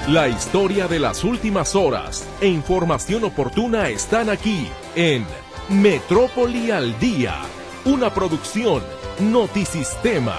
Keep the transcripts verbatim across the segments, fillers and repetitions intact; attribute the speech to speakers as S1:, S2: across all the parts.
S1: La historia de las últimas horas e información oportuna están aquí en Metrópoli al Día, una producción Notisistema.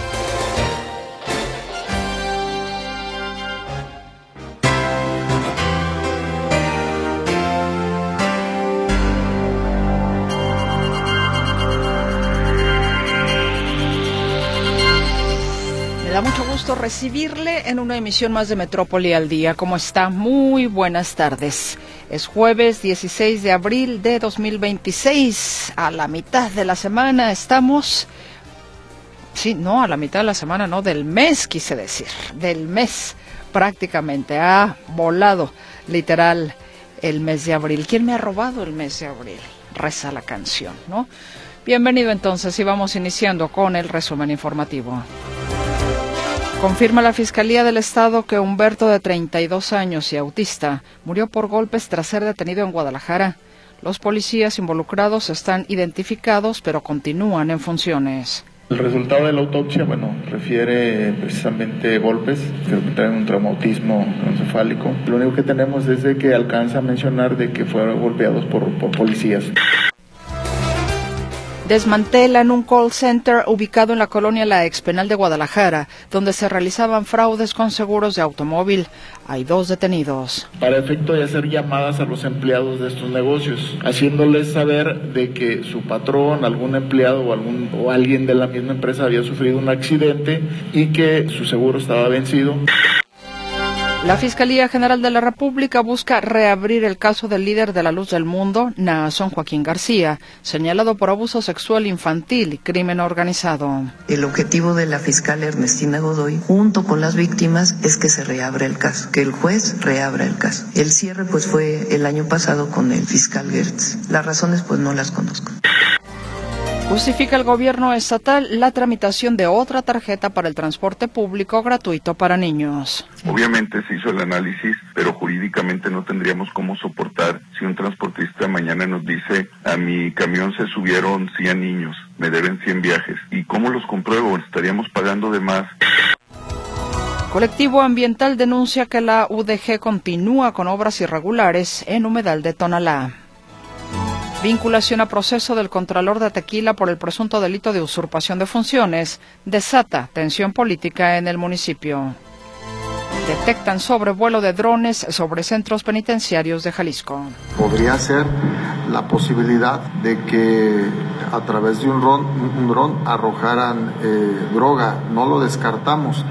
S2: Me da mucho gusto recibirle en una emisión más de Metrópoli al Día. ¿Cómo está? Muy buenas tardes. Es jueves dieciséis de abril de dos mil veintiséis. A la mitad de la semana estamos... Sí, no, a la mitad de la semana, no, del mes quise decir. Del mes prácticamente. Ha volado literal el mes de abril. ¿Quién me ha robado el mes de abril? Reza la canción, ¿no? Bienvenido entonces y vamos iniciando con el resumen informativo. Confirma la Fiscalía del Estado que Humberto, de treinta y dos años y autista, murió por golpes tras ser detenido en Guadalajara. Los policías involucrados están identificados, pero continúan en funciones.
S3: El resultado de la autopsia, bueno, refiere precisamente golpes, creo que traen un traumatismo encefálico. Lo único que tenemos es de que alcanza a mencionar de que fueron golpeados por, por policías.
S2: Desmantelan un call center ubicado en la colonia La Expenal de Guadalajara, donde se realizaban fraudes con seguros de automóvil. Hay dos detenidos.
S3: Para efecto de hacer llamadas a los empleados de estos negocios, haciéndoles saber de que su patrón, algún empleado o, algún, o alguien de la misma empresa había sufrido un accidente y que su seguro estaba vencido.
S2: La Fiscalía General de la República busca reabrir el caso del líder de la Luz del Mundo, Naasón Joaquín García, señalado por abuso sexual infantil y crimen organizado.
S4: El objetivo de la fiscal Ernestina Godoy, junto con las víctimas, es que se reabra el caso, que el juez reabra el caso. El cierre pues fue el año pasado con el fiscal Gertz. Las razones pues no las conozco.
S2: Justifica el gobierno estatal la tramitación de otra tarjeta para el transporte público gratuito para niños.
S5: Obviamente se hizo el análisis, pero jurídicamente no tendríamos cómo soportar si un transportista mañana nos dice: a mi camión se subieron cien niños, me deben cien viajes. ¿Y cómo los compruebo? Estaríamos pagando de más.
S2: Colectivo ambiental denuncia que la U D G continúa con obras irregulares en humedal de Tonalá. Vinculación a proceso del Contralor de Tequila por el presunto delito de usurpación de funciones desata tensión política en el municipio. Detectan sobrevuelo de drones sobre centros penitenciarios de Jalisco.
S6: Podría ser la posibilidad de que a través de un dron, un dron arrojaran eh, droga. No lo descartamos.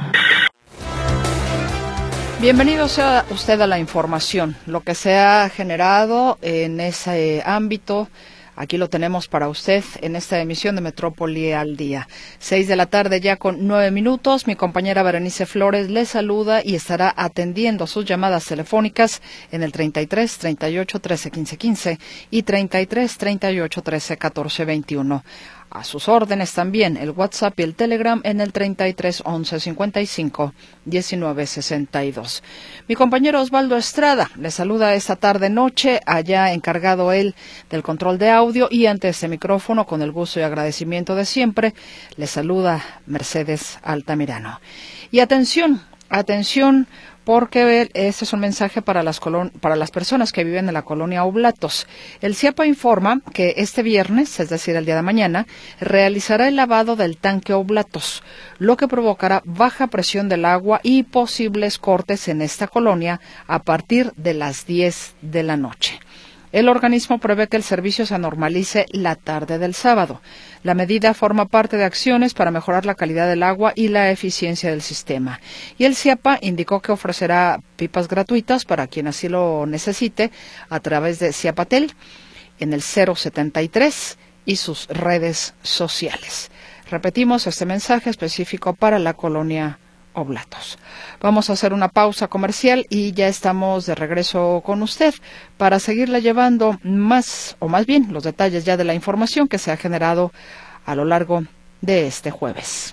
S2: Bienvenido sea usted a la información. Lo que se ha generado en ese ámbito, aquí lo tenemos para usted en esta emisión de Metrópoli al Día. Seis de la tarde ya con nueve minutos. Mi compañera Berenice Flores le saluda y estará atendiendo sus llamadas telefónicas en el treinta y tres, treinta y ocho, trece, quince, quince y treinta y tres, treinta y ocho, trece, catorce, veintiuno. A sus órdenes también el WhatsApp y el Telegram en el treinta y tres, once, cincuenta y cinco, diecinueve, sesenta y dos. Mi compañero Osvaldo Estrada le saluda esta tarde-noche, allá encargado él del control de audio, y ante este micrófono, con el gusto y agradecimiento de siempre, le saluda Mercedes Altamirano. Y atención, atención, porque este es un mensaje para las, colon- para las personas que viven en la colonia Oblatos. El CIAPA informa que este viernes, es decir, el día de mañana, realizará el lavado del tanque Oblatos, lo que provocará baja presión del agua y posibles cortes en esta colonia a partir de las diez de la noche. El organismo prevé que el servicio se normalice la tarde del sábado. La medida forma parte de acciones para mejorar la calidad del agua y la eficiencia del sistema. Y el CIAPA indicó que ofrecerá pipas gratuitas para quien así lo necesite a través de Ciapatel en el cero setenta y tres y sus redes sociales. Repetimos este mensaje específico para la colonia Oblatos. Vamos a hacer una pausa comercial y ya estamos de regreso con usted para seguirle llevando más, o más bien, los detalles ya de la información que se ha generado a lo largo de este jueves.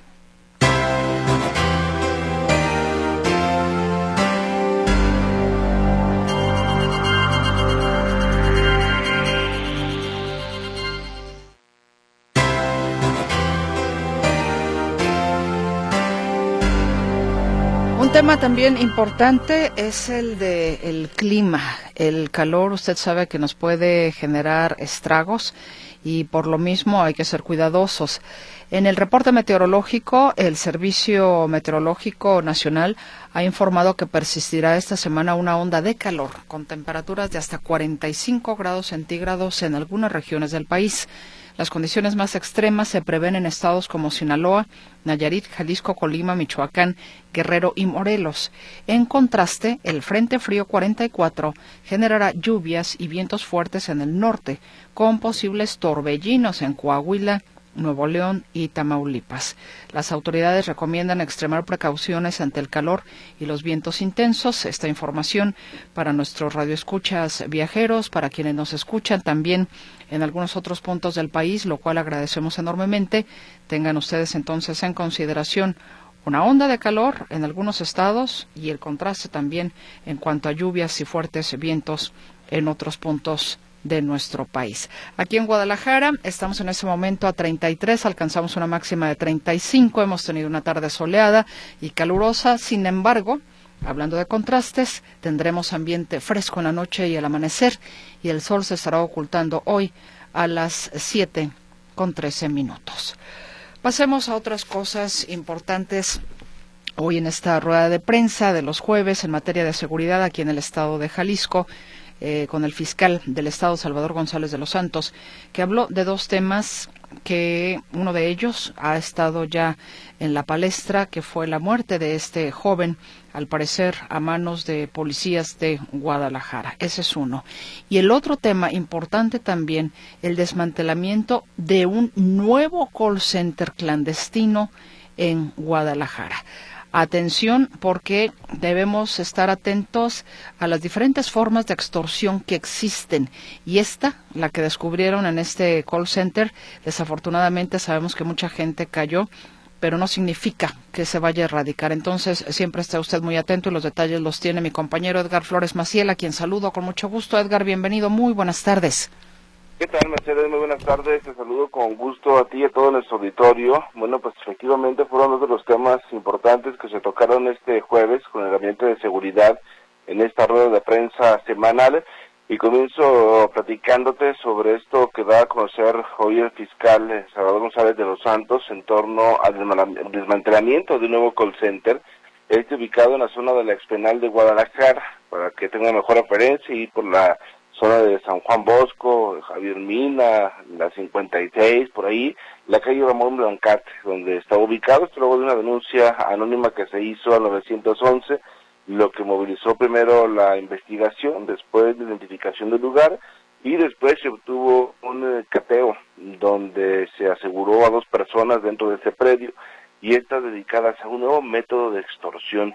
S2: tema también importante es el de el clima. El calor, usted sabe que nos puede generar estragos y por lo mismo hay que ser cuidadosos. En el reporte meteorológico, el Servicio Meteorológico Nacional ha informado que persistirá esta semana una onda de calor con temperaturas de hasta cuarenta y cinco grados centígrados en algunas regiones del país. Las condiciones más extremas se prevén en estados como Sinaloa, Nayarit, Jalisco, Colima, Michoacán, Guerrero y Morelos. En contraste, el Frente Frío cuarenta y cuatro generará lluvias y vientos fuertes en el norte, con posibles torbellinos en Coahuila, Nuevo León y Tamaulipas. Las autoridades recomiendan extremar precauciones ante el calor y los vientos intensos. Esta información para nuestros radioescuchas viajeros, para quienes nos escuchan también en algunos otros puntos del país, lo cual agradecemos enormemente. Tengan ustedes entonces en consideración una onda de calor en algunos estados y el contraste también en cuanto a lluvias y fuertes vientos en otros puntos de nuestro país. Aquí en Guadalajara estamos en este momento a treinta y tres, alcanzamos una máxima de treinta y cinco, hemos tenido una tarde soleada y calurosa. Sin embargo, hablando de contrastes, tendremos ambiente fresco en la noche y el amanecer, y el sol se estará ocultando hoy a las siete con trece minutos. Pasemos a otras cosas importantes hoy en esta rueda de prensa de los jueves en materia de seguridad aquí en el estado de Jalisco. Eh, con el fiscal del Estado, Salvador González de los Santos, que habló de dos temas que uno de ellos ha estado ya en la palestra, que fue la muerte de este joven, al parecer a manos de policías de Guadalajara. Ese es uno. Y el otro tema importante también, el desmantelamiento de un nuevo call center clandestino en Guadalajara. Atención, porque debemos estar atentos a las diferentes formas de extorsión que existen. Y esta, la que descubrieron en este call center, desafortunadamente sabemos que mucha gente cayó, pero no significa que se vaya a erradicar. Entonces, siempre esté usted muy atento y los detalles los tiene mi compañero Edgar Flores Maciel, a quien saludo con mucho gusto. Edgar, bienvenido, muy buenas tardes.
S7: ¿Qué tal, Mercedes? Muy buenas tardes, te saludo con gusto a ti y a todo nuestro auditorio. Bueno, pues efectivamente fueron dos de los temas importantes que se tocaron este jueves con el Gabinete de Seguridad en esta rueda de prensa semanal, y comienzo platicándote sobre esto que da a conocer hoy el fiscal Salvador González de los Santos en torno al desmantelamiento de un nuevo call center, este ubicado en la zona de la expenal de Guadalajara, para que tenga una mejor referencia, y por la zona de San Juan Bosco, Javier Mina, la cincuenta y seis, por ahí, la calle Ramón Blancat, donde está ubicado, esto luego de una denuncia anónima que se hizo al nueve once, lo que movilizó primero la investigación, después la identificación del lugar, y después se obtuvo un cateo, donde se aseguró a dos personas dentro de ese predio, y estas dedicadas a un nuevo método de extorsión.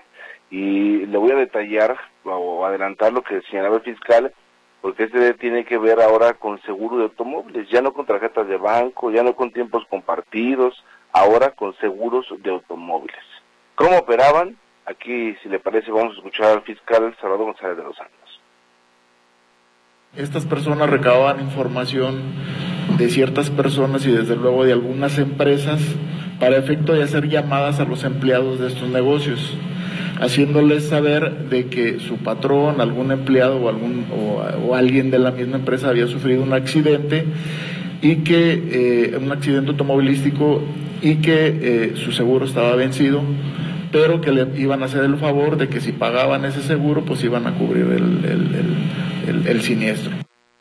S7: Y le voy a detallar o adelantar lo que señalaba el fiscal, porque este tiene que ver ahora con seguro de automóviles, ya no con tarjetas de banco, ya no con tiempos compartidos, ahora con seguros de automóviles. ¿Cómo operaban? Aquí, si le parece, vamos a escuchar al fiscal Salvador González de los Santos.
S3: Estas personas recababan información de ciertas personas y desde luego de algunas empresas para efecto de hacer llamadas a los empleados de estos negocios, haciéndoles saber de que su patrón, algún empleado o algún o, o alguien de la misma empresa había sufrido un accidente y que eh, un accidente automovilístico y que eh, su seguro estaba vencido, pero que le iban a hacer el favor de que si pagaban ese seguro, pues iban a cubrir el, el, el, el, el siniestro.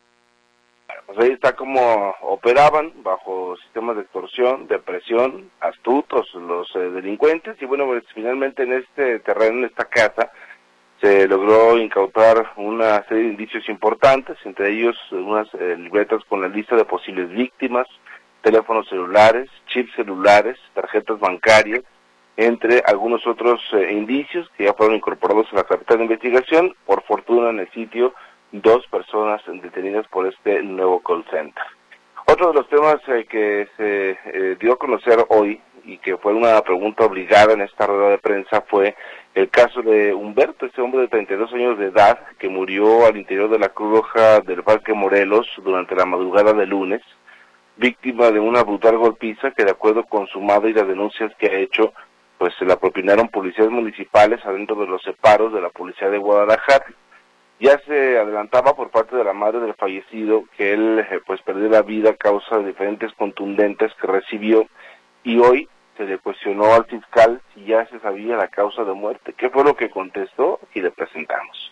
S7: Pues ahí está cómo operaban bajo sistemas de extorsión, de presión, astutos los eh, delincuentes, y bueno, pues finalmente en este terreno, en esta casa, se logró incautar una serie de indicios importantes, entre ellos unas eh, libretas con la lista de posibles víctimas, teléfonos celulares, chips celulares, tarjetas bancarias, entre algunos otros eh, indicios que ya fueron incorporados a la carpeta de investigación. Por fortuna, en el sitio, dos personas detenidas por este nuevo call center. Otro de los temas eh, que se eh, dio a conocer hoy y que fue una pregunta obligada en esta rueda de prensa fue el caso de Humberto, este hombre de treinta y dos años de edad que murió al interior de la Cruz Roja del Parque Morelos durante la madrugada de lunes, víctima de una brutal golpiza que, de acuerdo con su madre y las denuncias que ha hecho, pues se la propinaron policías municipales adentro de los separos de la policía de Guadalajara. Ya se adelantaba por parte de la madre del fallecido que él eh, pues perdió la vida a causa de diferentes contundentes que recibió, y hoy se le cuestionó al fiscal si ya se sabía la causa de muerte. ¿Qué fue lo que contestó? Y le presentamos.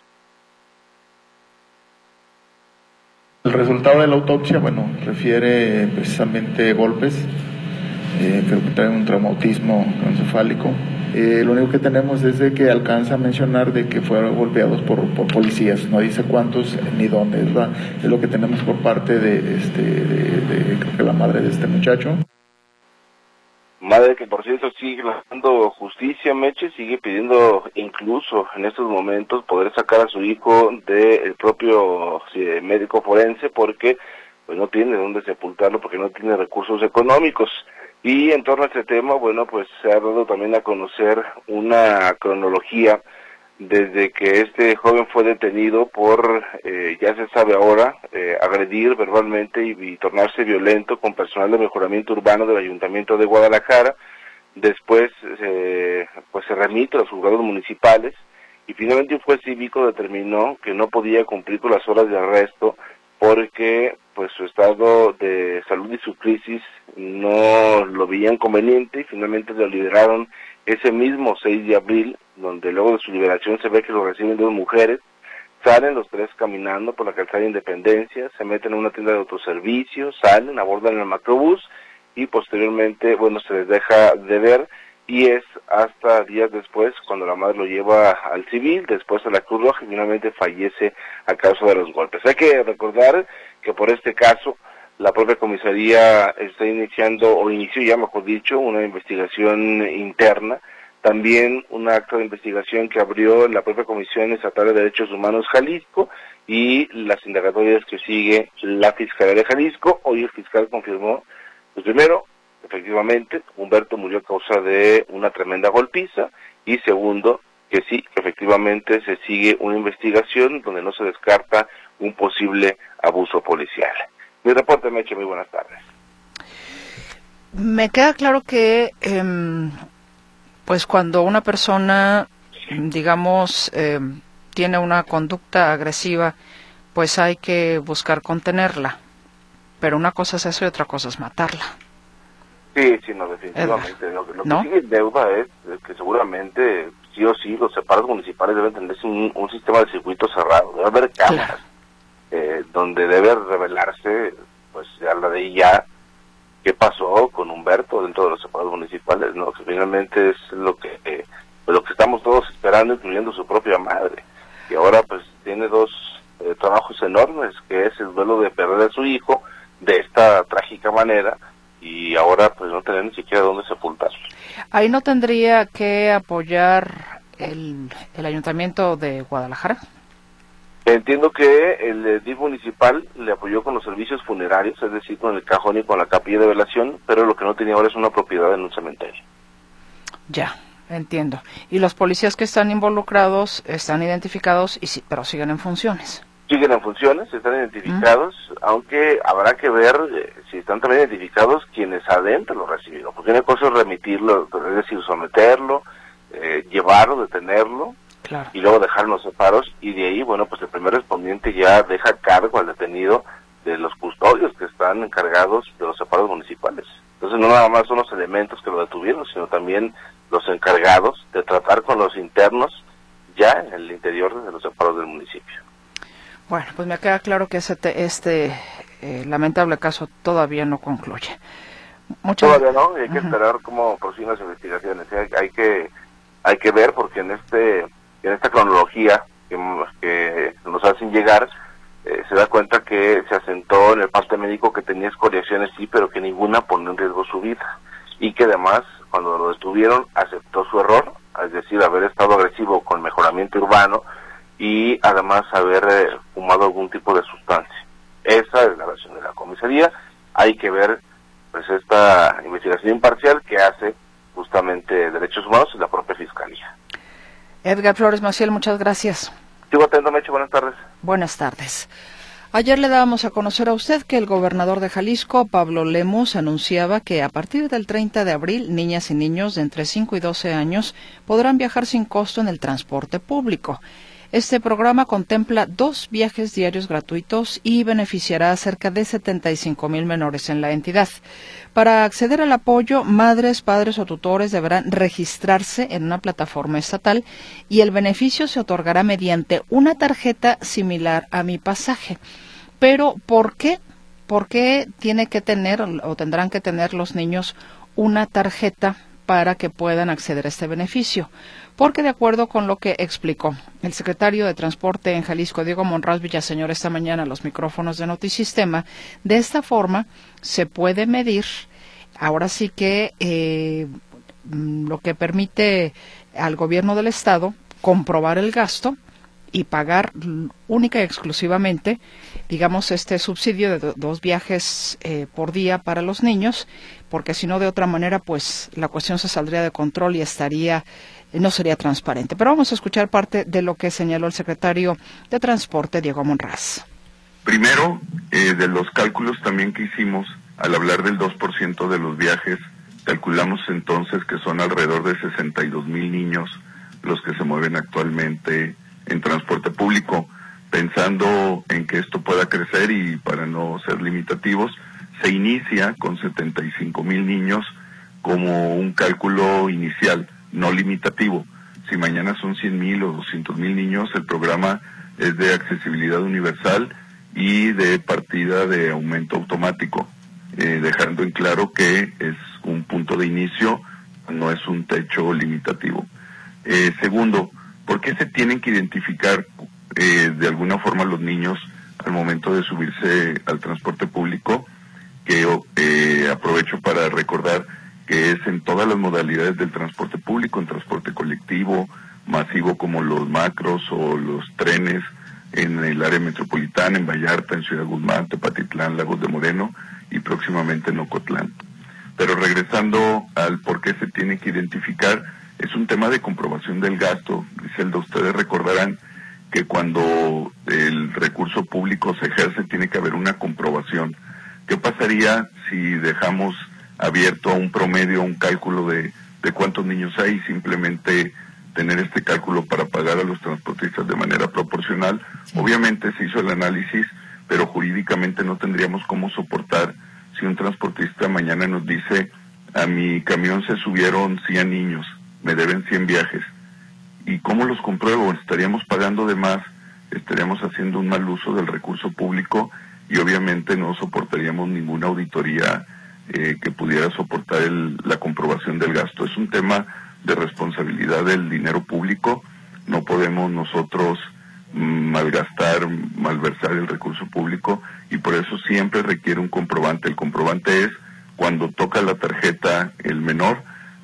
S3: El resultado de la autopsia, bueno, refiere precisamente golpes, eh, creo que trae un traumatismo encefálico. Eh, lo único que tenemos es de que alcanza a mencionar de que fueron golpeados por, por policías, no dice cuántos ni dónde, es, la, es lo que tenemos por parte de, este, de, de, creo que la madre de este muchacho.
S7: Madre que por cierto sigue dando justicia, Meche, sigue pidiendo incluso en estos momentos poder sacar a su hijo del propio sí, médico forense, porque pues no tiene dónde sepultarlo, porque no tiene recursos económicos. Y en torno a este tema, bueno, pues se ha dado también a conocer una cronología desde que este joven fue detenido por, eh, ya se sabe ahora, eh, agredir verbalmente y, y tornarse violento con personal de mejoramiento urbano del Ayuntamiento de Guadalajara. Después, eh, pues se remite a los juzgados municipales y finalmente un juez cívico determinó que no podía cumplir con las horas de arresto porque pues su estado de salud y su crisis no lo veían conveniente, y finalmente lo liberaron ese mismo seis de abril, donde luego de su liberación se ve que lo reciben dos mujeres. Salen los tres caminando por la calzada de Independencia, se meten en una tienda de autoservicio, salen, abordan el macrobús y posteriormente, bueno, se les deja de ver, y es hasta días después cuando la madre lo lleva al civil, después a la Cruz Roja, y finalmente fallece a causa de los golpes. Hay que recordar que por este caso la propia comisaría está iniciando, o inició ya mejor dicho, una investigación interna, también un acto de investigación que abrió la propia Comisión Estatal de Derechos Humanos Jalisco y las indagatorias que sigue la Fiscalía de Jalisco. Hoy el fiscal confirmó, pues primero, efectivamente, Humberto murió a causa de una tremenda golpiza, y segundo, que sí, que efectivamente se sigue una investigación donde no se descarta un posible abuso policial. Mi reporte, Meche, muy buenas tardes.
S2: Me queda claro que, eh, pues cuando una persona, digamos, eh, tiene una conducta agresiva, pues hay que buscar contenerla. Pero una cosa es eso y otra cosa es matarla.
S7: Sí, sí, no, definitivamente. Lo, lo que
S2: ¿No?
S7: sigue en deuda es que seguramente, sí o sí, los separos municipales deben tener un, un sistema de circuito cerrado. Debe haber cámaras. Claro. Eh, donde debe revelarse, pues ya la de ya, qué pasó con Humberto dentro de los separados municipales, ¿no? Que finalmente es lo que eh, lo que estamos todos esperando, incluyendo su propia madre, que ahora pues tiene dos eh, trabajos enormes, que es el duelo de perder a su hijo de esta trágica manera, y ahora pues no tener ni siquiera dónde sepultarlo.
S2: Ahí no tendría que apoyar el, el Ayuntamiento de Guadalajara.
S7: Entiendo que el D I F municipal le apoyó con los servicios funerarios, es decir, con el cajón y con la capilla de velación, pero lo que no tenía ahora es una propiedad en un cementerio.
S2: Ya, entiendo. Y los policías que están involucrados están identificados, y sí, pero siguen en funciones.
S7: Siguen en funciones, están identificados, ¿Mm? Aunque habrá que ver eh, si están también identificados quienes adentro lo recibieron, porque una cosa es remitirlo, es decir, someterlo, eh, llevarlo, detenerlo, claro, y luego dejar los separos, y de ahí, bueno, pues el primer respondiente ya deja cargo al detenido de los custodios que están encargados de los separos municipales. Entonces no nada más son los elementos que lo detuvieron, sino también los encargados de tratar con los internos ya en el interior de los separos del municipio.
S2: Bueno, pues me queda claro que ese te, este eh, lamentable caso todavía no concluye. Muchas...
S7: Todavía no, y hay que uh-huh. esperar cómo prosiguen las investigaciones. Hay, hay que hay que ver, porque en este en esta cronología que, que nos hacen llegar, eh, se da cuenta que se asentó en el parte médico que tenía escoriaciones, sí, pero que ninguna ponía en riesgo su vida, y que además, cuando lo detuvieron, aceptó su error, es decir, haber estado agresivo con mejoramiento urbano, y además haber eh, fumado algún tipo de sustancia. Esa es la versión de la comisaría. Hay que ver pues esta investigación imparcial que hace justamente Derechos Humanos y la propia Fiscalía.
S2: Edgar Flores Maciel, muchas gracias.
S7: Sigo atento, Meche, buenas tardes.
S2: Buenas tardes. Ayer le dábamos a conocer a usted que el gobernador de Jalisco, Pablo Lemus, anunciaba que a partir del treinta de abril, niñas y niños de entre cinco y doce años podrán viajar sin costo en el transporte público. Este programa contempla dos viajes diarios gratuitos y beneficiará a cerca de setenta y cinco mil menores en la entidad. Para acceder al apoyo, madres, padres o tutores deberán registrarse en una plataforma estatal y el beneficio se otorgará mediante una tarjeta similar a Mi Pasaje. Pero, ¿por qué? ¿Por qué tiene que tener o tendrán que tener los niños una tarjeta para que puedan acceder a este beneficio? Porque de acuerdo con lo que explicó el secretario de Transporte en Jalisco, Diego Monraz Villaseñor, esta mañana a los micrófonos de Notisistema, de esta forma se puede medir, ahora sí que eh, lo que permite al gobierno del estado comprobar el gasto y pagar única y exclusivamente, digamos, este subsidio de do, dos viajes eh, por día para los niños, porque si no, de otra manera, pues la cuestión se saldría de control y estaría no sería transparente. Pero vamos a escuchar parte de lo que señaló el secretario de Transporte, Diego Monraz.
S5: Primero, eh, de los cálculos también que hicimos, al hablar del dos por ciento de los viajes, calculamos entonces que son alrededor de sesenta y dos mil niños los que se mueven actualmente en transporte público. Pensando en que esto pueda crecer y para no ser limitativos, se inicia con setenta y cinco mil niños como un cálculo inicial, no limitativo. Si mañana son cien mil o doscientos mil niños, el programa es de accesibilidad universal y de partida de aumento automático, eh, dejando en claro que es un punto de inicio, no es un techo limitativo. Eh, segundo, ¿por qué se tienen que identificar eh, de alguna forma los niños al momento de subirse al transporte público? Que eh, aprovecho para recordar que es en todas las modalidades del transporte público, en transporte colectivo, masivo como los macros o los trenes, en el área metropolitana, en Vallarta, en Ciudad Guzmán, Tepatitlán, Lagos de Moreno y próximamente en Ocotlán. Pero regresando al por qué se tiene que identificar, es un tema de comprobación del gasto. Griselda, ustedes recordarán que cuando el recurso público se ejerce tiene que haber una comprobación. ¿Qué pasaría si dejamos abierto a un promedio, un cálculo de, de cuántos niños hay, simplemente tener este cálculo para pagar a los transportistas de manera proporcional? Sí. Obviamente se hizo el análisis, pero jurídicamente no tendríamos cómo soportar si un transportista mañana nos dice: a mi camión se subieron cien niños, me deben cien viajes. ¿Y cómo los compruebo? Estaríamos pagando de más, estaríamos haciendo un mal uso del recurso público y obviamente no soportaríamos ninguna auditoría Eh, que pudiera soportar el, la comprobación del gasto. Es un tema de responsabilidad del dinero público, no podemos nosotros mm, malgastar, malversar el recurso público y por eso siempre requiere un comprobante. El comprobante es cuando toca la tarjeta el menor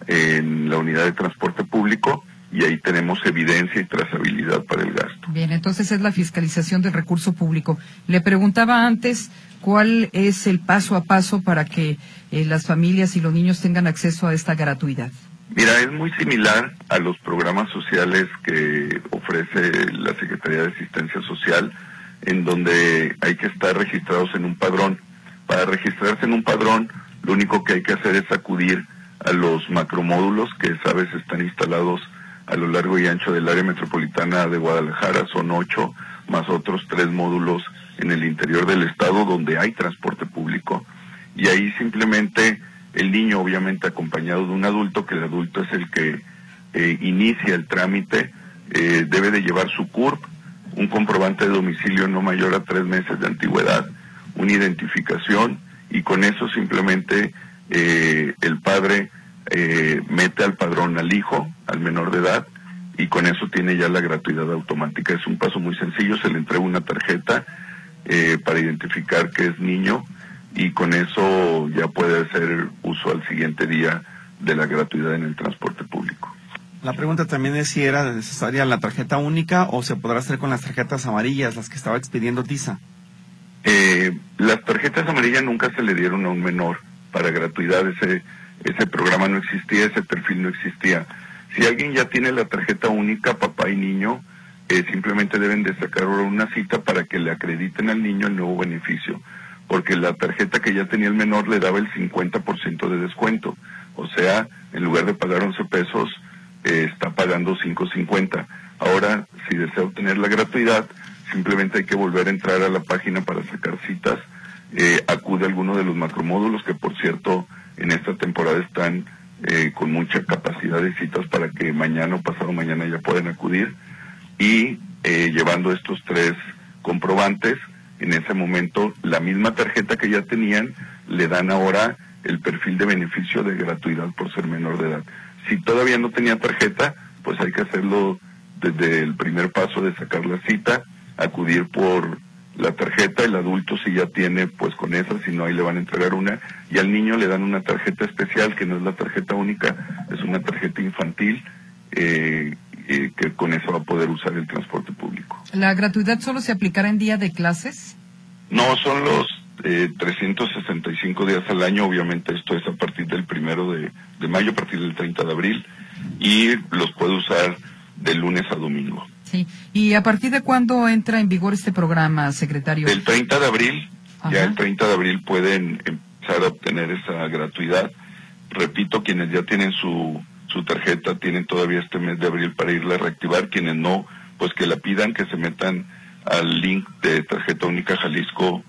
S5: en la unidad de transporte público y ahí tenemos evidencia y trazabilidad para el gasto.
S8: Bien, entonces es la fiscalización del recurso público. Le preguntaba antes cuál es el paso a paso para que eh, las familias y los niños tengan acceso a esta gratuidad.
S5: Mira, es muy similar a los programas sociales que ofrece la Secretaría de Asistencia Social, en donde hay que estar registrados en un padrón. Para registrarse en un padrón, lo único que hay que hacer es acudir a los macromódulos que, sabes, están instalados a lo largo y ancho del área metropolitana de Guadalajara. Son ocho, más otros tres módulos en el interior del estado donde hay transporte público. Y ahí simplemente el niño, obviamente acompañado de un adulto, que el adulto es el que eh, inicia el trámite, eh, debe de llevar su C U R P, un comprobante de domicilio no mayor a tres meses de antigüedad, una identificación, y con eso simplemente eh, el padre eh, mete al padrón al hijo, al menor de edad, y con eso tiene ya la gratuidad automática. Es un paso muy sencillo, se le entrega una tarjeta eh, para identificar que es niño, y con eso ya puede hacer uso al siguiente día de la gratuidad en el transporte público.
S9: La pregunta también es si era necesaria la tarjeta única o se podrá hacer con las tarjetas amarillas, las que estaba expidiendo TISA.
S5: Eh, las tarjetas amarillas nunca se le dieron a un menor para gratuidad. Ese, ese programa no existía, ese perfil no existía. Si alguien ya tiene la tarjeta única, papá y niño, eh, simplemente deben de sacar ahora una cita para que le acrediten al niño el nuevo beneficio, porque la tarjeta que ya tenía el menor le daba el cincuenta por ciento de descuento, o sea, en lugar de pagar once pesos, eh, está pagando cinco cincuenta. Ahora, si desea obtener la gratuidad, simplemente hay que volver a entrar a la página para sacar citas, eh, acude a alguno de los macromódulos, que por cierto, en esta temporada están eh, con mucha capacidad de citas para que mañana o pasado mañana ya puedan acudir, y eh, llevando estos tres comprobantes, en ese momento la misma tarjeta que ya tenían, le dan ahora el perfil de beneficio de gratuidad por ser menor de edad. Si todavía no tenía tarjeta, pues hay que hacerlo desde el primer paso de sacar la cita, acudir por la tarjeta. El adulto, si ya tiene, pues con esa, si no, ahí le van a entregar una, y al niño le dan una tarjeta especial, que no es la tarjeta única, es una tarjeta infantil, eh, eh, que con eso va a poder usar el transporte público.
S8: ¿La gratuidad solo se aplicará en día de clases?
S5: No, son los eh, trescientos sesenta y cinco días al año. Obviamente esto es a partir del primero de, de mayo, a partir del treinta de abril, y los puede usar de lunes a domingo.
S8: Sí. ¿Y a partir de cuándo entra en vigor este programa, secretario?
S5: El treinta de abril.
S8: Ajá.
S5: Ya el treinta de abril pueden empezar a obtener esa gratuidad. Repito, quienes ya tienen su, su tarjeta tienen todavía este mes de abril para irla a reactivar. Quienes no, pues que la pidan, que se metan al link de Tarjeta Única Jalisco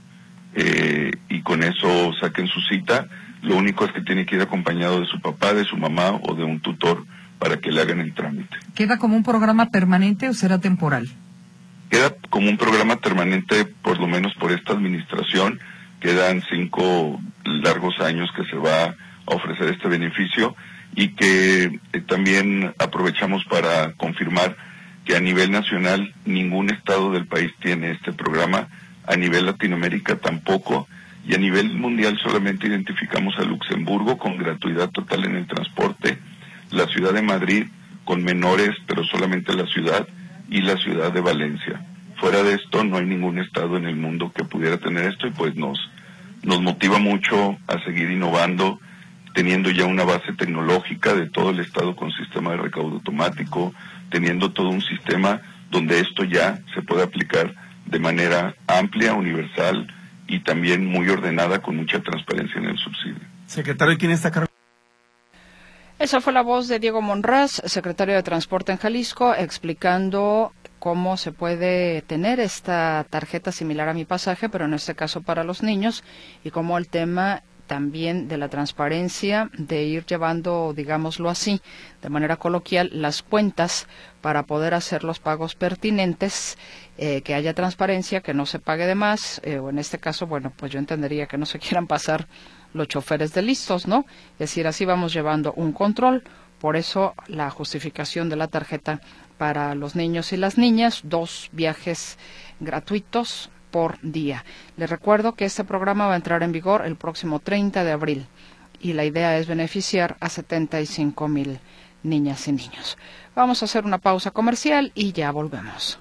S5: eh, y con eso saquen su cita. Lo único es que tiene que ir acompañado de su papá, de su mamá o de un tutor para que le hagan el trámite.
S8: ¿Queda como un programa permanente o será temporal?
S5: Queda como un programa permanente, por lo menos por esta administración. Quedan cinco largos años que se va a ofrecer este beneficio, y que eh, también aprovechamos para confirmar que a nivel nacional ningún estado del país tiene este programa, a nivel Latinoamérica tampoco, y a nivel mundial solamente identificamos a Luxemburgo con gratuidad total en el transporte, la ciudad de Madrid con menores, pero solamente la ciudad, y la ciudad de Valencia. Fuera de esto no hay ningún estado en el mundo que pudiera tener esto, y pues nos, nos motiva mucho a seguir innovando, teniendo ya una base tecnológica de todo el estado con sistema de recaudo automático, teniendo todo un sistema donde esto ya se puede aplicar de manera amplia, universal y también muy ordenada, con mucha transparencia en el subsidio.
S9: Secretario, ¿quién está a cargo?
S2: Esa fue la voz de Diego Monraz, secretario de Transporte en Jalisco, explicando cómo se puede tener esta tarjeta similar a Mi Pasaje, pero en este caso para los niños, y cómo el tema también de la transparencia, de ir llevando, digámoslo así, de manera coloquial, las cuentas para poder hacer los pagos pertinentes, eh, que haya transparencia, que no se pague de más, eh, o en este caso, bueno, pues yo entendería que no se quieran pasar los choferes de listos, ¿no? Es decir, así vamos llevando un control. Por eso la justificación de la tarjeta para los niños y las niñas, dos viajes gratuitos por día. Les recuerdo que este programa va a entrar en vigor el próximo treinta de abril y la idea es beneficiar a setenta y cinco mil niñas y niños. Vamos a hacer una pausa comercial y ya volvemos.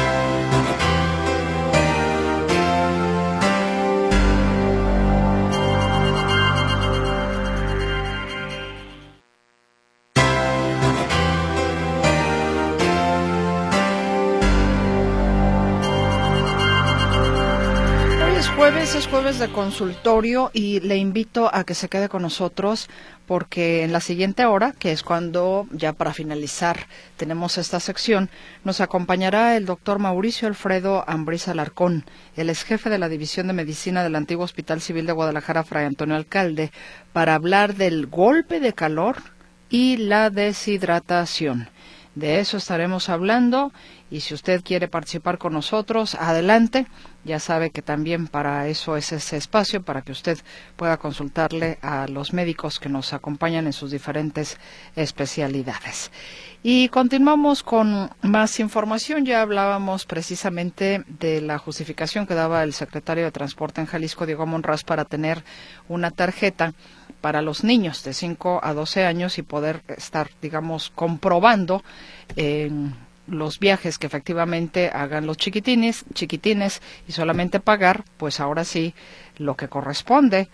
S2: Jueves es jueves de consultorio y le invito a que se quede con nosotros porque en la siguiente hora, que es cuando ya para finalizar tenemos esta sección, nos acompañará el doctor Mauricio Alfredo Ambriz Alarcón. Él es jefe de la División de Medicina del antiguo Hospital Civil de Guadalajara, Fray Antonio Alcalde, para hablar del golpe de calor y la deshidratación. De eso estaremos hablando y si usted quiere participar con nosotros, adelante. Ya sabe que también para eso es ese espacio, para que usted pueda consultarle a los médicos que nos acompañan en sus diferentes especialidades. Y continuamos con más información. Ya hablábamos precisamente de la justificación que daba el secretario de Transporte en Jalisco, Diego Monraz, para tener una tarjeta para los niños de cinco a doce años y poder estar, digamos, comprobando eh, los viajes que efectivamente hagan los chiquitines, chiquitines y solamente pagar, pues ahora sí, lo que corresponde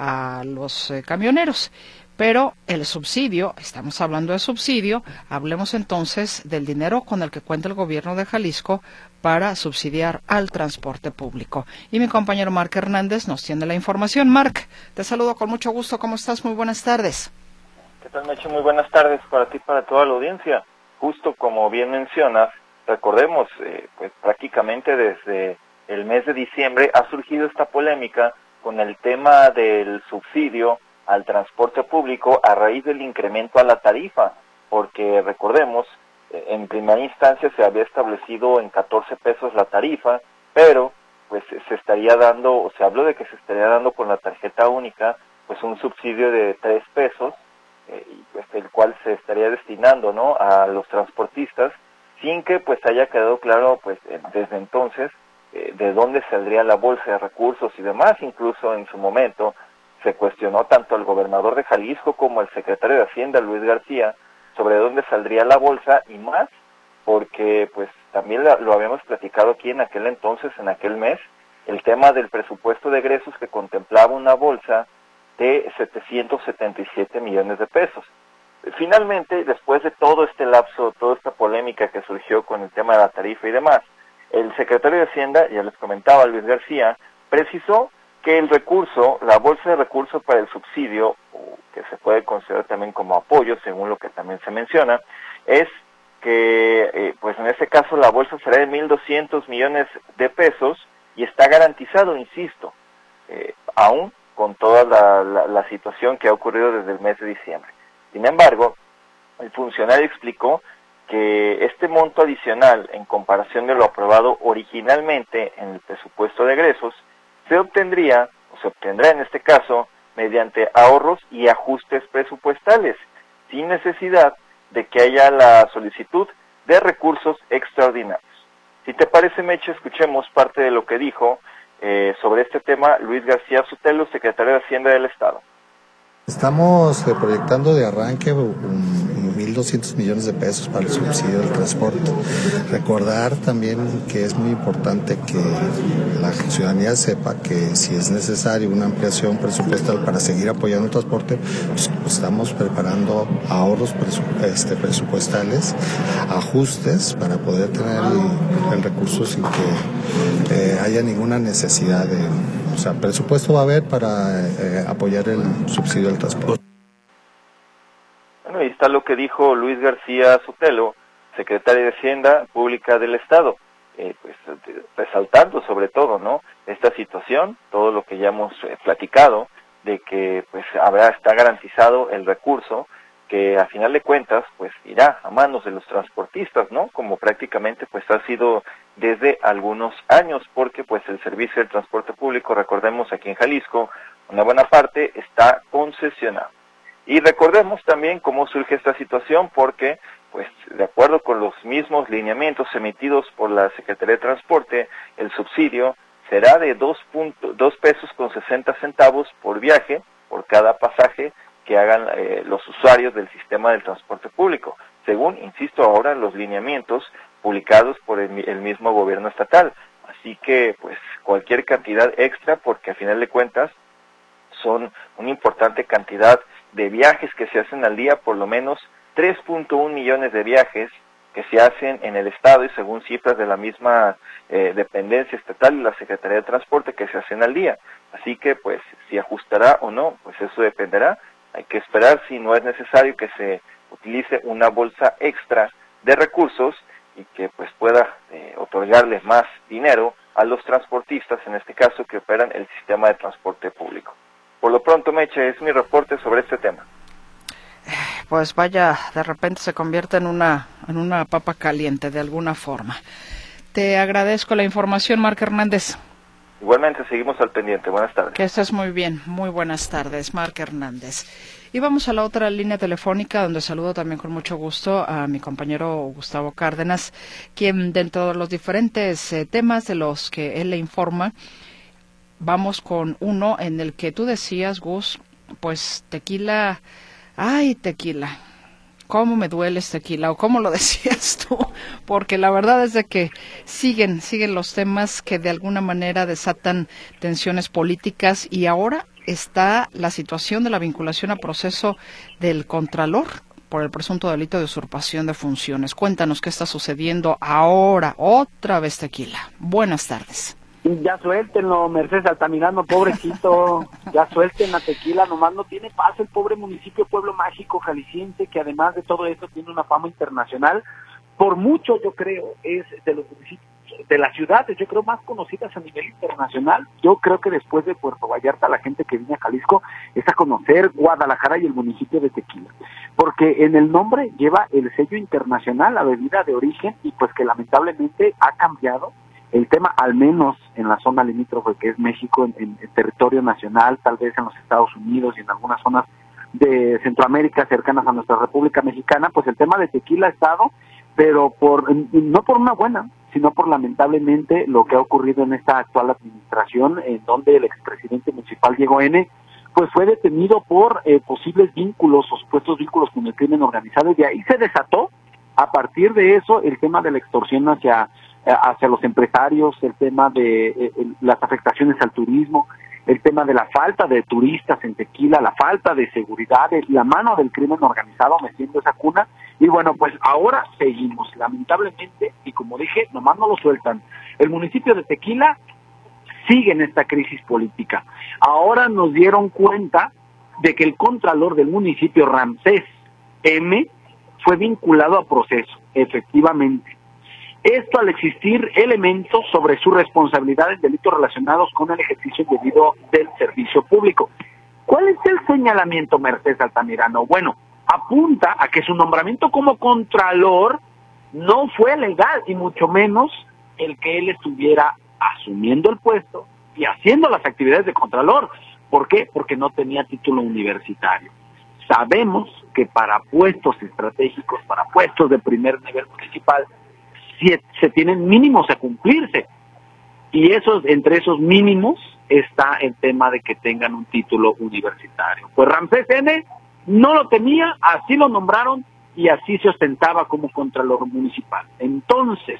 S2: a los eh, camioneros. Pero el subsidio, estamos hablando de subsidio, hablemos entonces del dinero con el que cuenta el gobierno de Jalisco para subsidiar al transporte público. Y mi compañero Marc Hernández nos tiene la información. Marc, te saludo con mucho gusto. ¿Cómo estás? Muy buenas tardes.
S10: ¿Qué tal, Meche? Muy buenas tardes para ti y para toda la audiencia. Justo como bien mencionas, recordemos, eh, pues prácticamente desde el mes de diciembre ha surgido esta polémica con el tema del subsidio al transporte público a raíz del incremento a la tarifa, porque recordemos, en primera instancia se había establecido en catorce pesos la tarifa, pero pues se estaría dando, o se habló de que se estaría dando con la tarjeta única, pues un subsidio de tres pesos, eh, y pues el cual se estaría destinando, ¿no?, a los transportistas, sin que pues haya quedado claro pues desde entonces eh, de dónde saldría la bolsa de recursos y demás. Incluso en su momento se cuestionó tanto al gobernador de Jalisco como al secretario de Hacienda, Luis García, sobre dónde saldría la bolsa, y más porque pues también la, lo habíamos platicado aquí en aquel entonces, en aquel mes, el tema del presupuesto de egresos que contemplaba una bolsa de setecientos setenta y siete millones de pesos. Finalmente, después de todo este lapso, toda esta polémica que surgió con el tema de la tarifa y demás, el secretario de Hacienda, ya les comentaba, Luis García, precisó que el recurso, la bolsa de recursos para el subsidio, que se puede considerar también como apoyo, según lo que también se menciona, es que, eh, pues en este caso la bolsa será de mil doscientos millones de pesos y está garantizado, insisto, eh, aún con toda la, la, la situación que ha ocurrido desde el mes de diciembre. Sin embargo, el funcionario explicó que este monto adicional, en comparación de lo aprobado originalmente en el presupuesto de egresos, se obtendría, o se obtendrá en este caso, mediante ahorros y ajustes presupuestales, sin necesidad de que haya la solicitud de recursos extraordinarios. Si te parece, Meche, escuchemos parte de lo que dijo eh, sobre este tema Luis García Sotelo, secretario de Hacienda del Estado.
S11: Estamos eh, proyectando de arranque un mil doscientos millones de pesos para el subsidio del transporte. Recordar también que es muy importante que la ciudadanía sepa que si es necesario una ampliación presupuestal para seguir apoyando el transporte, pues, pues estamos preparando ahorros presu este, presupuestales, ajustes para poder tener el, el recurso sin que eh, haya ninguna necesidad de... O sea, presupuesto va a haber para eh, apoyar el subsidio del transporte.
S10: Bueno, ahí está lo que dijo Luis García Sotelo, secretario de Hacienda Pública del Estado, eh, pues resaltando sobre todo, ¿no?, esta situación, todo lo que ya hemos eh, platicado, de que pues habrá, está garantizado el recurso, que a final de cuentas pues irá a manos de los transportistas, ¿no?, como prácticamente pues ha sido desde algunos años, porque pues el servicio del transporte público, recordemos, aquí en Jalisco, una buena parte está concesionado. Y recordemos también cómo surge esta situación, porque pues de acuerdo con los mismos lineamientos emitidos por la Secretaría de Transporte, el subsidio será de dos pesos con sesenta centavos por viaje, por cada pasaje que hagan eh, los usuarios del sistema del transporte público, según, insisto ahora, los lineamientos publicados por el, el mismo gobierno estatal. Así que, pues, cualquier cantidad extra, porque a final de cuentas son una importante cantidad de viajes que se hacen al día, por lo menos tres punto uno millones de viajes que se hacen en el Estado, y según cifras de la misma eh, dependencia estatal y la Secretaría de Transporte, que se hacen al día. Así que, pues, si ajustará o no, pues eso dependerá. Hay que esperar si no es necesario que se utilice una bolsa extra de recursos y que pues pueda eh, otorgarles más dinero a los transportistas, en este caso, que operan el sistema de transporte público. Por lo pronto, Meche, es mi reporte sobre este tema.
S2: Pues vaya, de repente se convierte en una, en una papa caliente de alguna forma. Te agradezco la información, Marc Hernández.
S10: Igualmente, seguimos al pendiente. Buenas tardes.
S2: Que estés muy bien. Muy buenas tardes, Marc Hernández. Y vamos a la otra línea telefónica, donde saludo también con mucho gusto a mi compañero Gustavo Cárdenas, quien dentro de los diferentes eh, temas de los que él le informa, vamos con uno en el que tú decías, Gus, pues tequila, ay, tequila. cómo me duele este tequila, o cómo lo decías tú, porque la verdad es de que siguen, siguen los temas que de alguna manera desatan tensiones políticas, y ahora está la situación de la vinculación a proceso del Contralor por el presunto delito de usurpación de funciones. Cuéntanos qué está sucediendo ahora, otra vez tequila. Buenas tardes.
S12: Ya suéltenlo, Mercedes Altamirano, pobrecito, ya suelten la tequila, nomás no tiene paz el pobre municipio Pueblo Mágico jalisciense, que además de todo esto tiene una fama internacional. Por mucho, yo creo, es de los municipios, de las ciudades, yo creo, más conocidas a nivel internacional. Yo creo que después de Puerto Vallarta, la gente que viene a Jalisco es a conocer Guadalajara y el municipio de Tequila, porque en el nombre lleva el sello internacional, la bebida de origen, y pues que lamentablemente ha cambiado el tema, al menos en la zona limítrofe que es México, en, en, en territorio nacional, tal vez en los Estados Unidos y en algunas zonas de Centroamérica cercanas a nuestra República Mexicana, pues el tema de tequila ha estado, pero por no por una buena, sino por lamentablemente lo que ha ocurrido en esta actual administración, en donde el expresidente municipal Diego N., pues fue detenido por eh, posibles vínculos o supuestos vínculos con el crimen organizado, y de ahí se desató, a partir de eso, el tema de la extorsión hacia hacia los empresarios, el tema de eh, las afectaciones al turismo, el tema de la falta de turistas en Tequila, la falta de seguridad, la mano del crimen organizado metiendo esa cuna, y bueno, pues ahora seguimos, lamentablemente, y como dije, nomás no lo sueltan. El municipio de Tequila sigue en esta crisis política. Ahora nos dieron cuenta de que el contralor del municipio, Ramsés M., fue vinculado a proceso, efectivamente. Esto al existir elementos sobre su responsabilidad en delitos relacionados con el ejercicio indebido del servicio público. ¿Cuál es el señalamiento, Mercedes Altamirano? Bueno, apunta a que su nombramiento como contralor no fue legal, y mucho menos el que él estuviera asumiendo el puesto y haciendo las actividades de contralor. ¿Por qué? Porque no tenía título universitario. Sabemos que para puestos estratégicos, para puestos de primer nivel municipal, se tienen mínimos a cumplirse, y esos, entre esos mínimos está el tema de que tengan un título universitario. Pues Ramsés N. no lo tenía, así lo nombraron y así se ostentaba como contralor municipal. Entonces,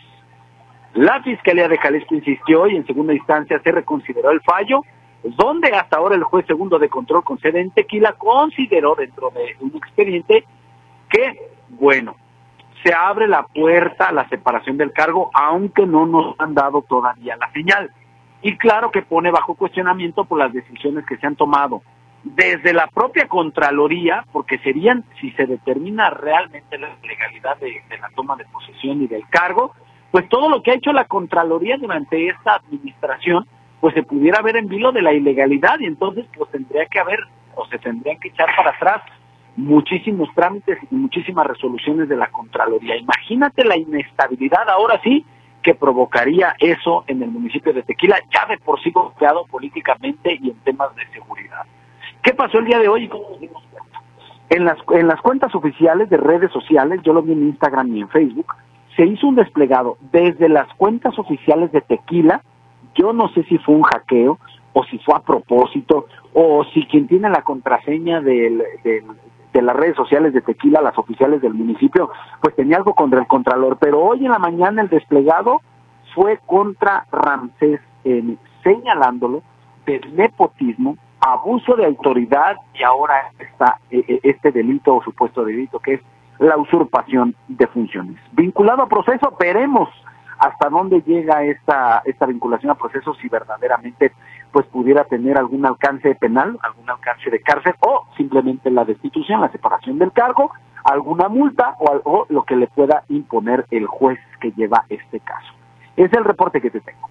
S12: la Fiscalía de Jalisco insistió y en segunda instancia se reconsideró el fallo, donde hasta ahora el juez segundo de control con sede en Tequila consideró dentro de un expediente que, bueno, se abre la puerta a la separación del cargo, aunque no nos han dado todavía la señal. Y claro que pone bajo cuestionamiento por las decisiones que se han tomado desde la propia Contraloría, porque serían, si se determina realmente la legalidad de, de la toma de posesión y del cargo, pues todo lo que ha hecho la Contraloría durante esta administración, pues se pudiera ver en vilo de la ilegalidad, y entonces pues tendría que haber, o se tendrían que echar para atrás muchísimos trámites y muchísimas resoluciones de la Contraloría. Imagínate la inestabilidad ahora sí que provocaría eso en el municipio de Tequila, ya de por sí golpeado políticamente y en temas de seguridad. ¿Qué pasó el día de hoy y cómo nos dimos cuenta? En las, en las cuentas oficiales de redes sociales, yo lo vi en Instagram y en Facebook, se hizo un desplegado desde las cuentas oficiales de Tequila. Yo no sé si fue un hackeo o si fue a propósito, o si quien tiene la contraseña del, del de las redes sociales de Tequila, las oficiales del municipio, pues tenía algo contra el contralor, pero hoy en la mañana el desplegado fue contra Ramsés N., señalándolo de nepotismo, abuso de autoridad, y ahora está eh, este delito o supuesto delito que es la usurpación de funciones. Vinculado a proceso, veremos hasta dónde llega esta esta vinculación a proceso, si verdaderamente pues pudiera tener algún alcance penal, algún alcance de cárcel, o simplemente la destitución, la separación del cargo, alguna multa o algo lo que le pueda imponer el juez que lleva este caso. Es el reporte que te tengo.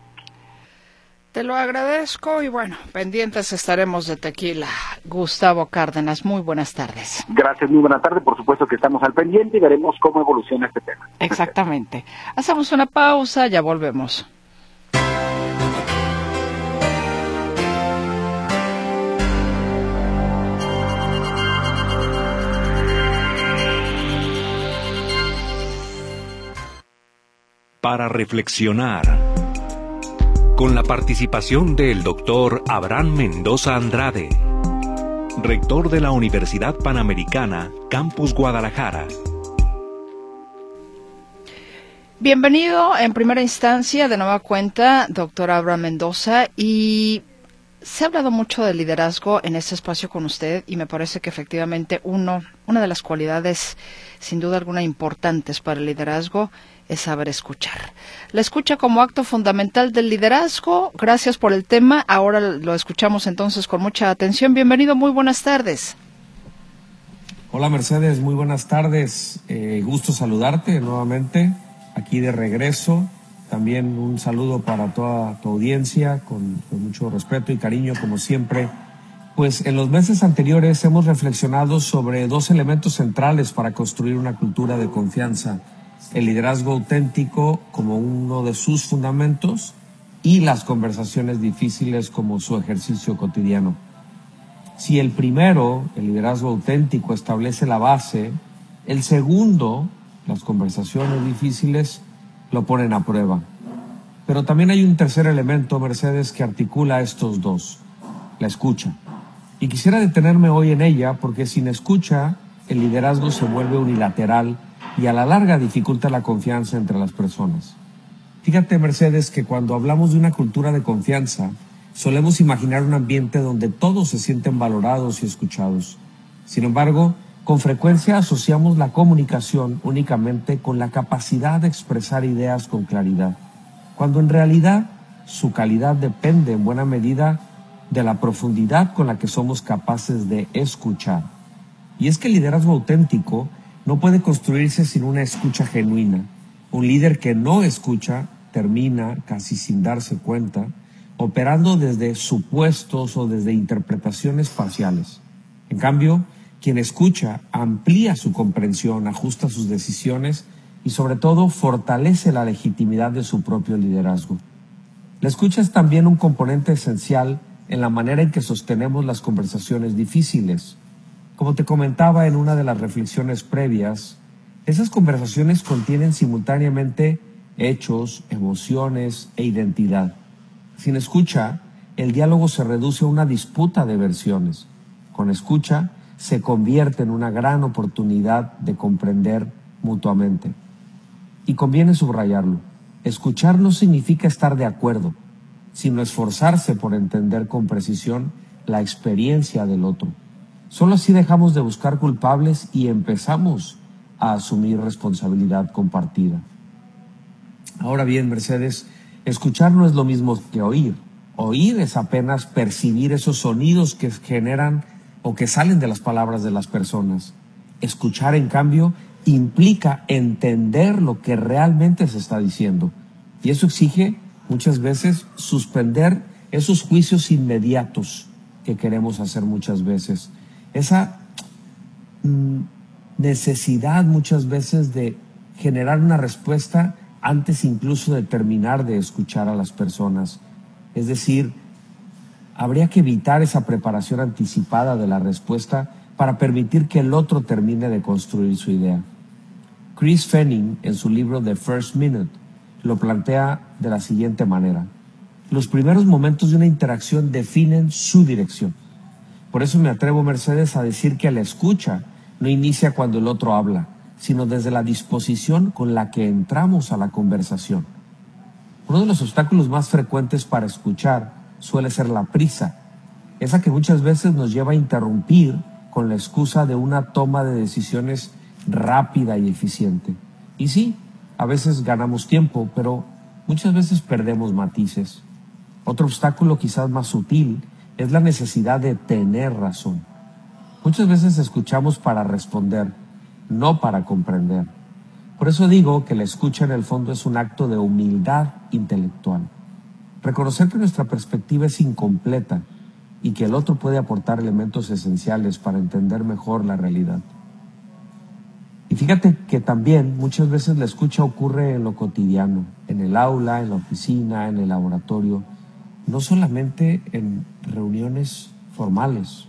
S2: Te lo agradezco y bueno, pendientes estaremos de Tequila. Gustavo Cárdenas, muy buenas tardes.
S12: Gracias, muy buenas tardes. Por supuesto que estamos al pendiente y veremos cómo evoluciona este tema.
S2: Exactamente. Hacemos una pausa, ya volvemos.
S1: Para reflexionar, con la participación del doctor Abraham Mendoza Andrade, rector de la Universidad Panamericana, Campus Guadalajara,
S2: Bienvenido en primera instancia, de nueva cuenta, doctor Abraham Mendoza, y se ha hablado mucho de liderazgo en este espacio con usted y me parece que efectivamente uno, una de las cualidades sin duda alguna importantes para el liderazgo es saber escuchar. La escucha como acto fundamental del liderazgo. Gracias por el tema. Ahora lo escuchamos entonces con mucha atención. Bienvenido, muy buenas tardes.
S13: Hola Mercedes, muy buenas tardes. Eh, gusto saludarte nuevamente aquí de regreso. También un saludo para toda tu audiencia, con, con mucho respeto y cariño, como siempre. Pues en los meses anteriores hemos reflexionado sobre dos elementos centrales para construir una cultura de confianza: el liderazgo auténtico como uno de sus fundamentos y las conversaciones difíciles como su ejercicio cotidiano. Si el primero, el liderazgo auténtico, establece la base, el segundo, las conversaciones difíciles, lo ponen a prueba. Pero también hay un tercer elemento, Mercedes, que articula estos dos: la escucha. Y quisiera detenerme hoy en ella porque sin escucha el liderazgo se vuelve unilateral y a la larga dificulta la confianza entre las personas. Fíjate, Mercedes, que cuando hablamos de una cultura de confianza, solemos imaginar un ambiente donde todos se sienten valorados y escuchados. Sin embargo, con frecuencia asociamos la comunicación únicamente con la capacidad de expresar ideas con claridad, cuando en realidad su calidad depende en buena medida de la profundidad con la que somos capaces de escuchar. Y es que el liderazgo auténtico no puede construirse sin una escucha genuina. Un líder que no escucha termina, casi sin darse cuenta, operando desde supuestos o desde interpretaciones parciales. En cambio, quien escucha amplía su comprensión, ajusta sus decisiones y sobre todo fortalece la legitimidad de su propio liderazgo. La escucha es también un componente esencial en la manera en que sostenemos las conversaciones difíciles. Como te comentaba en una de las reflexiones previas, esas conversaciones contienen simultáneamente hechos, emociones e identidad. Sin escucha, el diálogo se reduce a una disputa de versiones. Con escucha, se convierte en una gran oportunidad de comprender mutuamente. Y conviene subrayarlo: escuchar no significa estar de acuerdo, sino esforzarse por entender con precisión la experiencia del otro. Solo así dejamos de buscar culpables y empezamos a asumir responsabilidad compartida. Ahora bien, Mercedes, escuchar no es lo mismo que oír. Oír es apenas percibir esos sonidos que generan o que salen de las palabras de las personas. Escuchar, en cambio, implica entender lo que realmente se está diciendo. Y eso exige muchas veces suspender esos juicios inmediatos que queremos hacer muchas veces. Esa mm, necesidad muchas veces de generar una respuesta antes incluso de terminar de escuchar a las personas. Es decir, habría que evitar esa preparación anticipada de la respuesta para permitir que el otro termine de construir su idea. Chris Fenning, en su libro The First Minute, lo plantea de la siguiente manera: los primeros momentos de una interacción definen su dirección. Por eso me atrevo, Mercedes, a decir que la escucha no inicia cuando el otro habla, sino desde la disposición con la que entramos a la conversación. Uno de los obstáculos más frecuentes para escuchar suele ser la prisa, esa que muchas veces nos lleva a interrumpir con la excusa de una toma de decisiones rápida y eficiente. Y sí, a veces ganamos tiempo, pero muchas veces perdemos matices. Otro obstáculo quizás más sutil es la necesidad de tener razón. Muchas veces escuchamos para responder, no para comprender. Por eso digo que la escucha en el fondo es un acto de humildad intelectual. Reconocer que nuestra perspectiva es incompleta y que el otro puede aportar elementos esenciales para entender mejor la realidad. Y fíjate que también muchas veces la escucha ocurre en lo cotidiano, en el aula, en la oficina, en el laboratorio, no solamente en reuniones formales.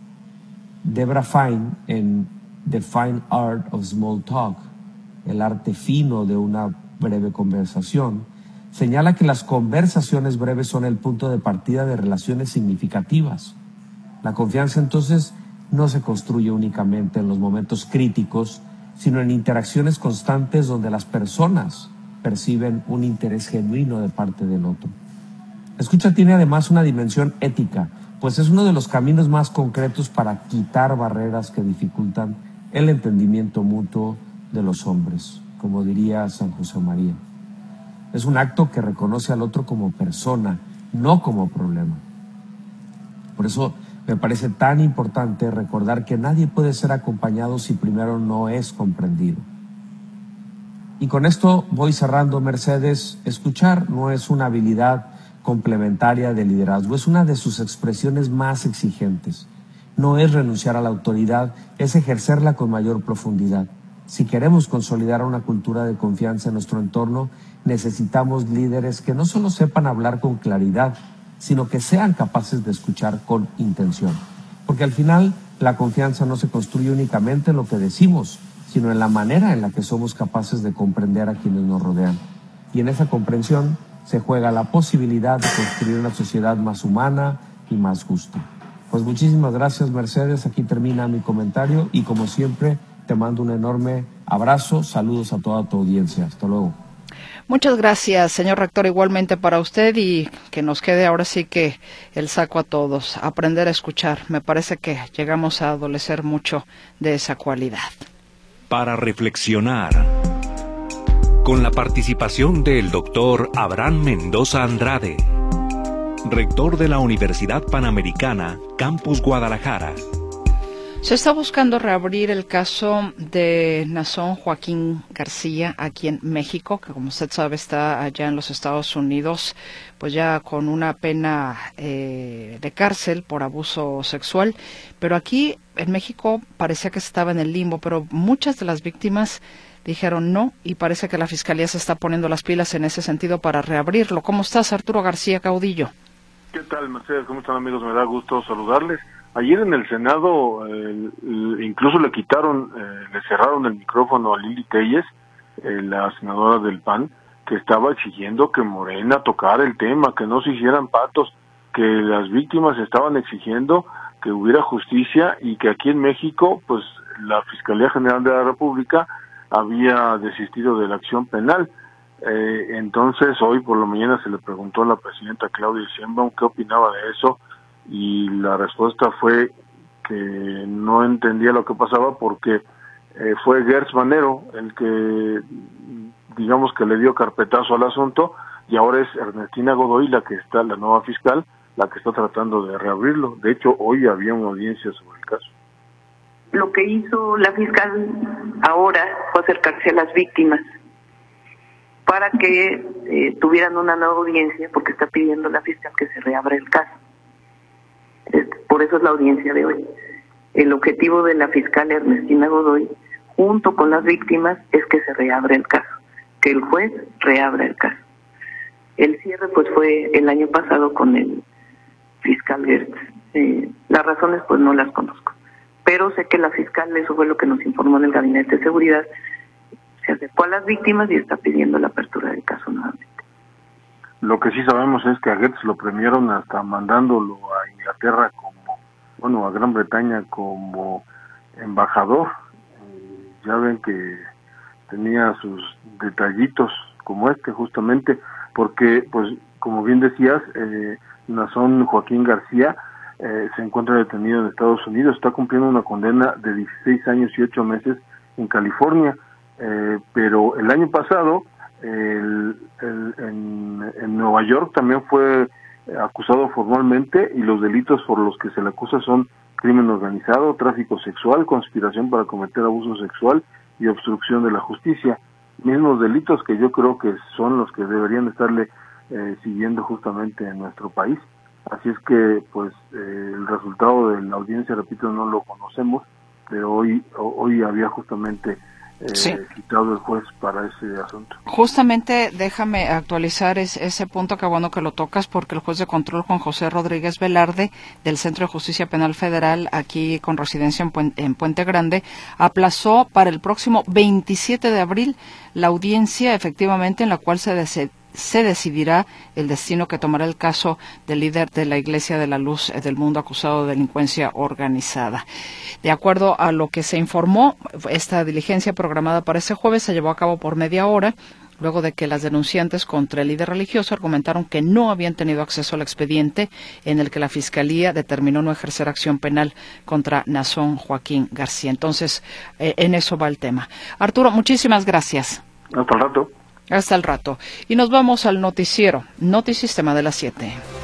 S13: Debra Fine, en The Fine Art of Small Talk, el arte fino de una breve conversación, señala que las conversaciones breves son el punto de partida de relaciones significativas. La confianza entonces no se construye únicamente en los momentos críticos, sino en interacciones constantes donde las personas perciben un interés genuino de parte del otro. La escucha tiene además una dimensión ética, pues es uno de los caminos más concretos para quitar barreras que dificultan el entendimiento mutuo de los hombres, como diría San José María. Es un acto que reconoce al otro como persona, no como problema. Por eso me parece tan importante recordar que nadie puede ser acompañado si primero no es comprendido. Y con esto voy cerrando, Mercedes. Escuchar no es una habilidad complementaria de liderazgo, es una de sus expresiones más exigentes. No es renunciar a la autoridad, es ejercerla con mayor profundidad. Si queremos consolidar una cultura de confianza en nuestro entorno, necesitamos líderes que no solo sepan hablar con claridad, sino que sean capaces de escuchar con intención. Porque al final, la confianza no se construye únicamente en lo que decimos, sino en la manera en la que somos capaces de comprender a quienes nos rodean. Y en esa comprensión se juega la posibilidad de construir una sociedad más humana y más justa. Pues muchísimas gracias, Mercedes. Aquí termina mi comentario y, como siempre, te mando un enorme abrazo. Saludos a toda tu audiencia. Hasta luego.
S2: Muchas gracias, señor rector, igualmente para usted, y que nos quede ahora sí que el saco a todos, aprender a escuchar. Me parece que llegamos a adolecer mucho de esa cualidad.
S1: Para reflexionar, con la participación del doctor Abraham Mendoza Andrade, rector de la Universidad Panamericana, Campus Guadalajara.
S2: Se está buscando reabrir el caso de Nazón Joaquín García aquí en México, que como usted sabe está allá en los Estados Unidos, pues ya con una pena eh, de cárcel por abuso sexual. Pero aquí en México parecía que estaba en el limbo, pero muchas de las víctimas dijeron no, y parece que la Fiscalía se está poniendo las pilas en ese sentido para reabrirlo. ¿Cómo estás, Arturo García Caudillo?
S14: ¿Qué tal, Mercedes? ¿Cómo están, amigos? Me da gusto saludarles. Ayer en el Senado eh, incluso le quitaron, eh, le cerraron el micrófono a Lili Telles, eh, la senadora del P A N, que estaba exigiendo que Morena tocara el tema, que no se hicieran patos, que las víctimas estaban exigiendo que hubiera justicia y que aquí en México, pues la Fiscalía General de la República había desistido de la acción penal. Eh, entonces hoy por la mañana se le preguntó a la presidenta Claudia Sheinbaum qué opinaba de eso, y la respuesta fue que no entendía lo que pasaba porque eh, fue Gertz Manero el que, digamos, que le dio carpetazo al asunto, y ahora es Ernestina Godoy, la que está, la nueva fiscal, la que está tratando de reabrirlo. De hecho, hoy había una audiencia sobre el caso.
S4: Lo que hizo la fiscal ahora fue acercarse a las víctimas para que eh, tuvieran una nueva audiencia, porque está pidiendo la fiscal que se reabra el caso. Por eso es la audiencia de hoy. El objetivo de la fiscal Ernestina Godoy, junto con las víctimas, es que se reabra el caso, que el juez reabra el caso. El cierre pues fue el año pasado con el fiscal Gertz. Eh, las razones pues no las conozco, pero sé que la fiscal, eso fue lo que nos informó en el Gabinete de Seguridad, se acercó a las víctimas y está pidiendo la apertura del caso nuevamente.
S14: Lo que sí sabemos es que a Gertz lo premiaron hasta mandándolo a Inglaterra como, bueno, a Gran Bretaña como embajador. Eh, ya ven que tenía sus detallitos como este, justamente, porque, pues, como bien decías, eh, Nazón Joaquín García eh, se encuentra detenido en Estados Unidos, está cumpliendo una condena de dieciséis años y ocho meses en California, eh, pero el año pasado, El, el, en, en Nueva York también fue acusado formalmente, y los delitos por los que se le acusa son crimen organizado, tráfico sexual, conspiración para cometer abuso sexual y obstrucción de la justicia. Mismos delitos que yo creo que son los que deberían estarle eh, siguiendo justamente en nuestro país. Así es que, pues, eh, el resultado de la audiencia, repito, no lo conocemos, pero hoy, hoy había justamente Eh,
S2: sí.
S14: citado el juez para ese asunto.
S2: Justamente déjame actualizar es, ese punto, que bueno que lo tocas, porque el juez de control Juan José Rodríguez Velarde del Centro de Justicia Penal Federal, aquí con residencia en Puente, en Puente Grande, aplazó para el próximo veintisiete de abril la audiencia, efectivamente, en la cual se dese, se decidirá el destino que tomará el caso del líder de la Iglesia de la Luz del Mundo acusado de delincuencia organizada. De acuerdo a lo que se informó, esta diligencia programada para ese jueves se llevó a cabo por media hora. luego de que las denunciantes contra el líder religioso argumentaron que no habían tenido acceso al expediente en el que la Fiscalía determinó no ejercer acción penal contra Naasón Joaquín García. Entonces, eh, en eso va el tema. Arturo, muchísimas gracias.
S14: Hasta el rato.
S2: Hasta el rato. Y nos vamos al noticiero, Notisistema de las siete.